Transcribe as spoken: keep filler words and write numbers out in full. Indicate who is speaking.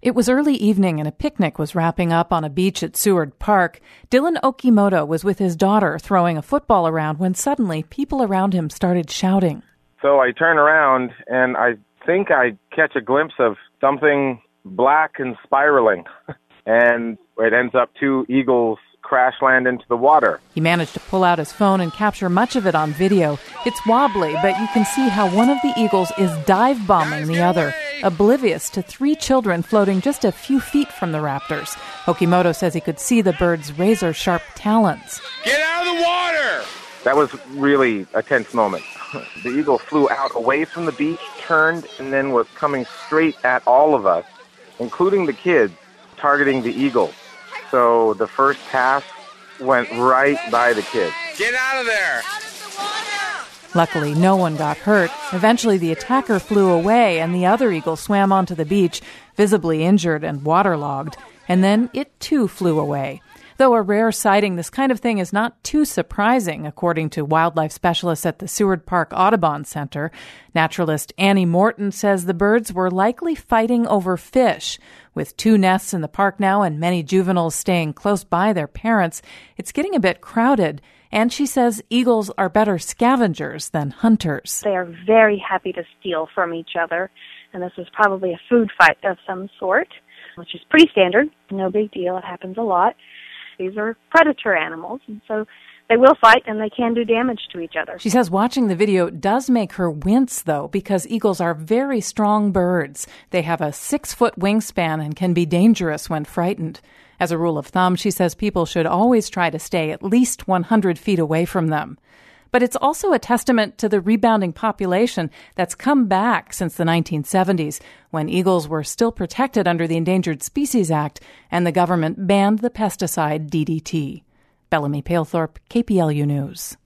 Speaker 1: It was early evening and a picnic was wrapping up on a beach at Seward Park. Dylan Okimoto was with his daughter throwing a football around when suddenly people around him started shouting.
Speaker 2: So I turn around and I think I catch a glimpse of something black and spiraling. And it ends up two eagles crash land into the water.
Speaker 1: He managed to pull out his phone and capture much of it on video. It's wobbly, but you can see how one of the eagles is dive bombing the other, oblivious to three children floating just a few feet from the raptors. Okimoto says he could see the bird's razor-sharp talons.
Speaker 3: Get out of the water!
Speaker 2: That was really a tense moment. The eagle flew out away from the beach, turned, and then was coming straight at all of us, including the kids, targeting the eagle. So the first pass went right by the kids.
Speaker 3: Get out of there!
Speaker 1: Luckily, no one got hurt. Eventually, the attacker flew away, and the other eagle swam onto the beach, visibly injured and waterlogged. And then it, too, flew away. Though a rare sighting, this kind of thing is not too surprising, according to wildlife specialists at the Seward Park Audubon Center. Naturalist Annie Morton says the birds were likely fighting over fish. With two nests in the park now and many juveniles staying close by their parents, it's getting a bit crowded. And she says eagles are better scavengers than hunters.
Speaker 4: They are very happy to steal from each other, and this is probably a food fight of some sort, which is pretty standard. No big deal. It happens a lot. These are predator animals, and so they will fight and they can do damage to each other.
Speaker 1: She says watching the video does make her wince, though, because eagles are very strong birds. They have a six-foot wingspan and can be dangerous when frightened. As a rule of thumb, she says people should always try to stay at least one hundred feet away from them. But it's also a testament to the rebounding population that's come back since the nineteen seventies, when eagles were still protected under the Endangered Species Act and the government banned the pesticide D D T. Bellamy Palethorpe, K P L U News.